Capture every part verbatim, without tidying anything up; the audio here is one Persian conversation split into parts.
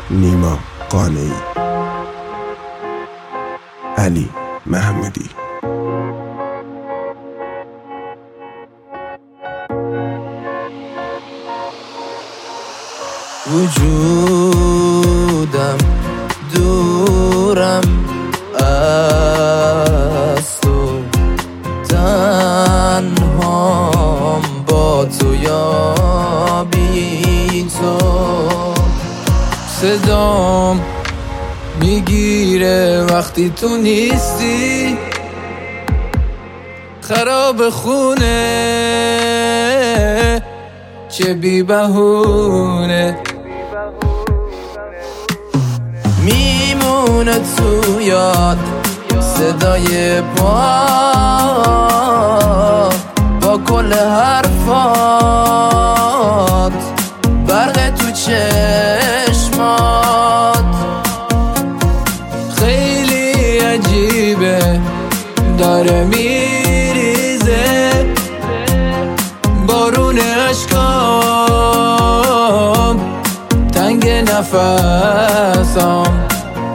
نیما قانعی، علی محمودی. وجودم دورم از تو، تنهام با تو یا بی تو. صدام میگیره وقتی تو نیستی، خراب خونه چه بی بهونه. میمونه تو یاد صدای پا با کل حرفات، برق تو چشمات. خیلی عجیبه داره میریزه بارون عشقام، تنگ نفسام.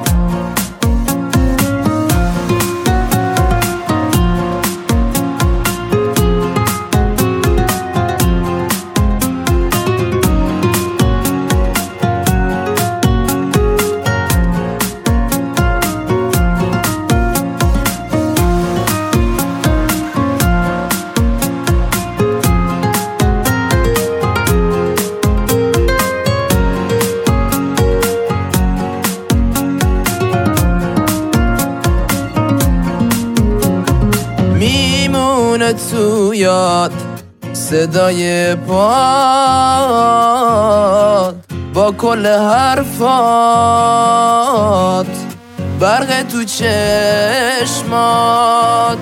میمونه تو یاد صدای پاد با کل حرفات، برق تو چشمات.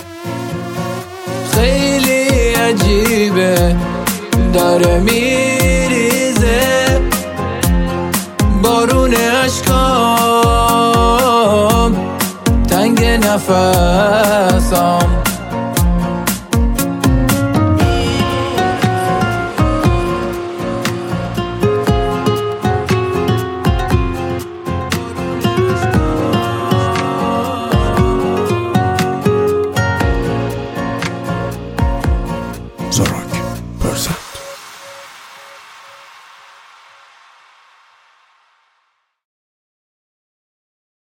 خیلی عجیبه داره میریزه بارون عشقام، تنگ نفسام.